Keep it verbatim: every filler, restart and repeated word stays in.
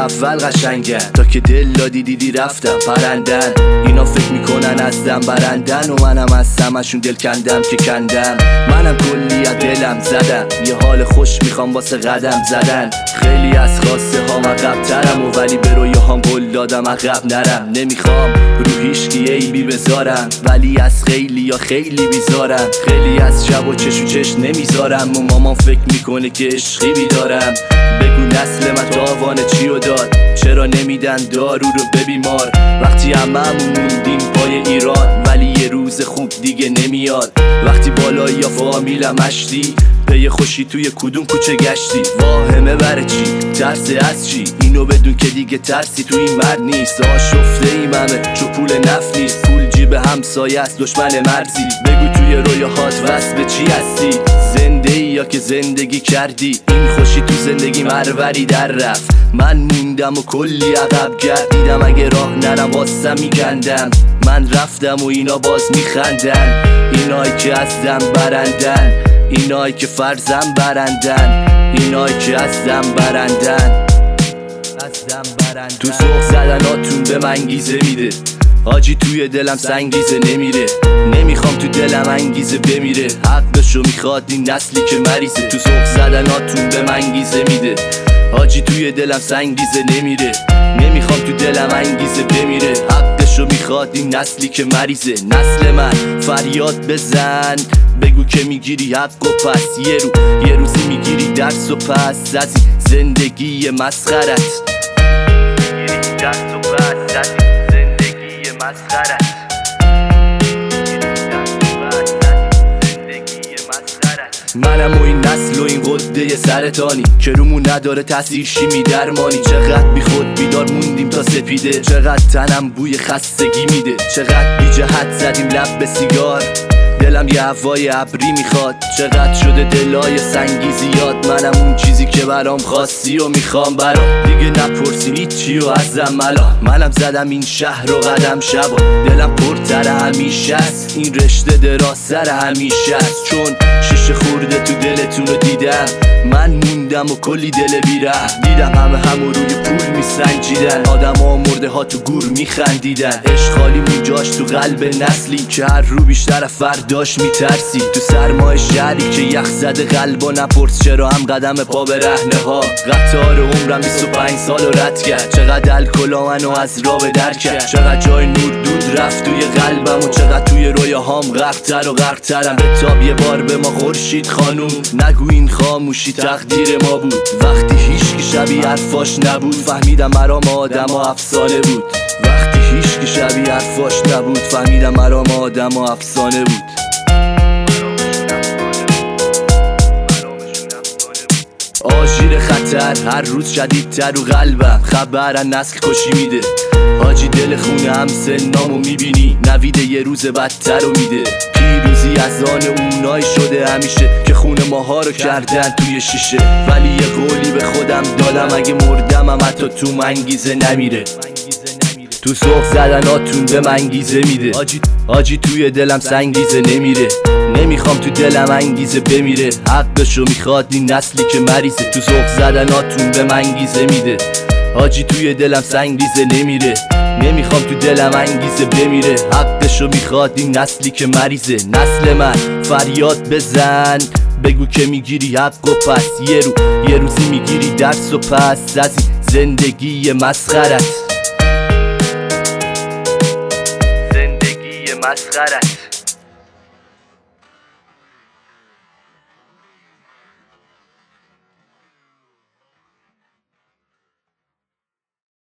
اول قشنگن، تا که دل دادی دیدی رفتم پرندن. اینا فکر میکنن از دم برندن و منم از سمشون دل کندم که کندم. منم کلی از دلم زدم، یه حال خوش میخوام واسه قدم زدن. خیلی از خواسته هام عقب ترم و ولی به رویه هام قول دادم عقب نرم. نمیخوام رو هیچکی عیبی بذارم ولی از خیلی یا خیلی بیزارم. خیلی از شب و چش و چش نمیذارم و مامان فکر میکنه که عشقی بیدارم. بگو نسل من تاوان چیو داد، چرا نمیدن دارو رو به بیمار؟ وقتی هممون موندیم پای ایران ولی یه روز خوب دیگه نمیاد. وقتی بالایی یا فامیلم اشتی، پی خوشی توی کدوم کوچه گشتی؟ واهمه بره چی؟ ترس از چی؟ اینو بدون که دیگه ترسی تو این مرد نیست. آشفته ایم همه چو پول نفت نیست، پول جیب همسایه است دشمن مرزی. بگو توی رویاهات وصل به چی هستی؟ زنده ای یا که زندگی کردی؟ این خوشی تو زندگی مروری در رفت، من موندم و کلی عقب گردیدم. اگه راه نرم واسه میگندم، من رفتم و اینا باز میخندن. اینایی که از دم برندن، اینایی که فرزم برندن، اینایی که از دم برندن. تو سوق زدناتون به من انگیزه میده، حاجی توی دلم سنگیزه نمیره. نمیخوام تو دلم انگیزه بمیره، حقشو میخواد این نسلی که مریضه. تو سوق زدناتون به من انگیزه میده، حاجی توی دلم سنگیزه نمیره. نمیخوام تو دلم انگیزه بمیره، حقشو میخواد این نسلی که مریضه. نسل من فریاد بزن، بگو که میگیری حق و پس یه رو یه روزی میگیری درس و پس از زندگی مسخرت. میگیری درس و پس از زندگی مسخرت. منم و این نسل و این قده سرطانی که رومون نداره تاثیر شیمی درمانی. چقدر بی خود بیدار موندیم تا سپیده، چقدر تنم بوی خستگی میده. چقدر بی جهت زدیم لب به سیگار، دلم یه هوای ابری میخواد. چقدر شده دلای سنگی زیاد، منم اون چیزی که برام خواستی و میخوام برام. دیگه نپرسین هیچی و ازم الان، منم زدم این شهر و قدم شبا. دلم پرتر همیشه است، این رشته دراز سر همیشه است. چون شیشه خورده تو دلتون رو دیدم، من موندم و کلی دل بیره. دیدم همه همو روی پول میسنجیدن، آدم ها مرده ها تو گور میخندیدن. عشق خالی مونجاش تو قلب نسلی که هر رو بیشتر فرداش میترسی. تو سرمای شهری که یخ زده قلبا، نپرس چرا هم قدم پا به رهنه ها. قطار عمرم بیست و پنج سال رو رد کرد، چقدر الکلا منو از راه به در کرد. چقدر جای نور دود رفت توی قلبم و چقدر توی رویاهام غرق‌تر و غرق‌ترم. بتاب یه بار به ما خورشید خانوم، نگو این خاموشی تقدیر ما بود. وقتی هیچکی شبیه حرفاش نبود، فهمیدم مرام آدم و افسانه بود. وقتی هیچکی شبیه حرفاش نبود، فهمیدم مرام آدم و افسانه بود. آژیر خطر هر روز شدیدتر رو قلبم، خبر نسل کشی میده. حاجی دل خونه هم سنامو میبینی، نویده یه روز بدتر رو میده. پیروزی از آن اونایی شده همیشه که خونه ماها رو کردن توی شیشه. ولی یه قولی به خودم دادم، اگه مردم هم حتی تو منگیزه نمیره. تو سوق زدناتون به منگیزه میده، حاجی حاجی توی دلم سنگیزه نمیره. نمیخوام تو دلم انگیزه بمیره، حقشو میخواد این نسلی که مریضه. تو سوق زدناتون به منگیزه میده، حاجی توی دلم سنگیزه نمیره. نمیخوام تو دلم انگیزه بمیره، حقشو میخواد این نسلی که مریضه. نسل من فریاد بزن، بگو که میگیری حق و پس یه رو یه روزی میگیری درس و پس از زندگی مسخرت. زندگی مسخرت.